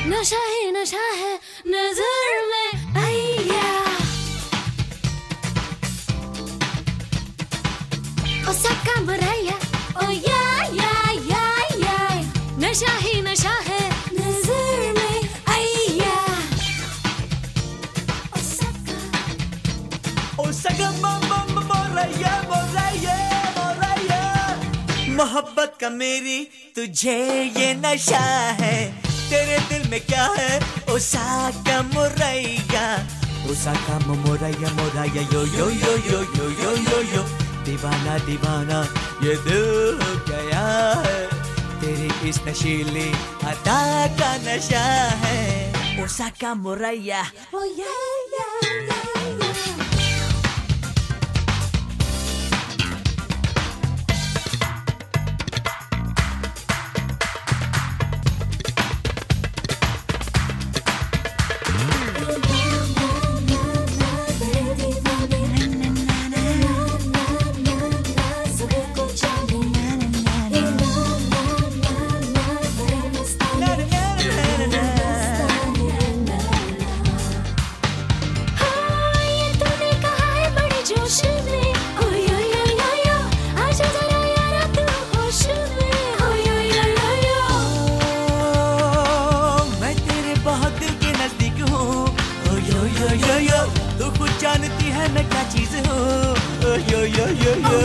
नशा ही नशा है नजर में आया। ओसाका मुराया ओ या नशा ही नशा है नजर में आया। ओसाका मुराया मुराया मुराया। मोहब्बत का मेरी तुझे ये नशा है, तेरे दिल में क्या है ओसाका मुराया। ओसाका मुराया मुराया यो यो यो यो यो यो यो यो। दीवाना दीवाना ये दिल हो गया है, तेरी इस नशीली अदा का नशा है। ओसाका मुराया ओ या तू खुद जानती है मैं क्या चीज हूँ। यो यो यो यो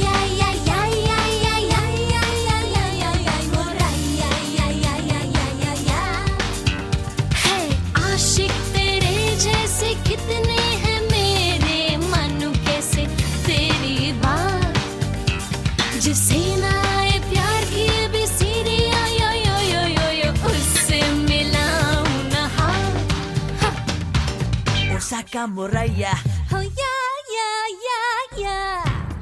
आशिक तेरे जैसे कितने हैं मेरे मन कैसे तेरी बात जिसे ना आए प्यार की भी सीधी यो यो यो यो यो उससे मिलाऊं ना। ओसाका मुराया Oh yeah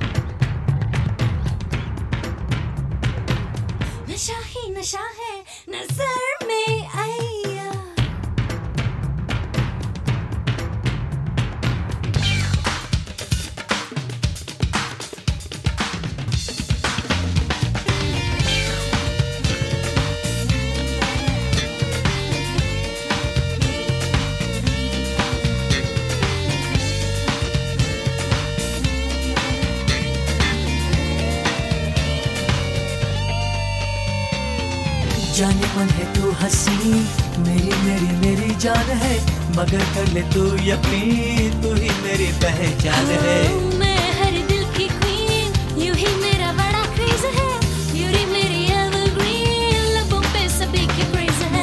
नशा ही नशा है नजर में आया। जाने मन है तू हंसी मेरी मेरी मेरी जान है, मगर कर ले तू यकीन तू ही मेरी पहचान है। मैं हर दिल की क्वीन यूं ही मेरा बड़ा क्रेज है, यूं ही मेरी एवरग्रीन लबों पे सभी की क्रेज है।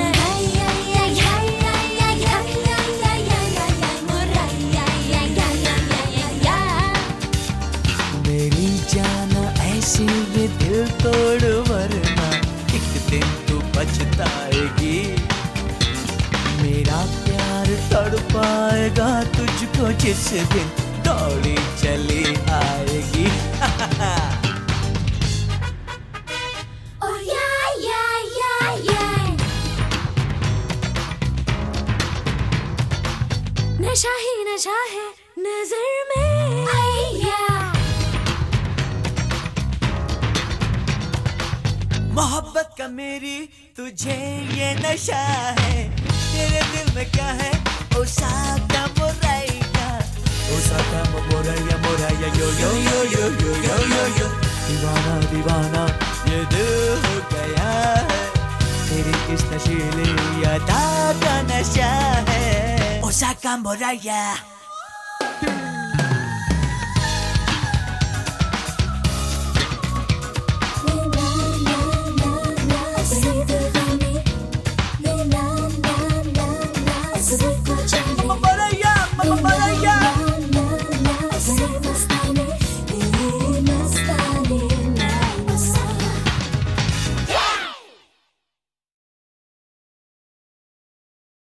मेरी जान ऐसी ये दिल तोड़ वरना एक दिन तू पछताएगी। मेरा प्यार तड़पाएगा तुझको जिस दिन दौड़ी चली आएगी। Oh yeah नशा ही नशा है नजर में आया। मोहब्बत का मेरी तुझे ये नशा है, तेरे दिल में क्या है ओसाका मुराया। ओसाका मुराया मुराया यो यो यो यो यो यो यो यो। दीवाना दीवाना ये दिल हो गया है, तेरी इस नशीली अदा का नशा है। ओसाका मुराया।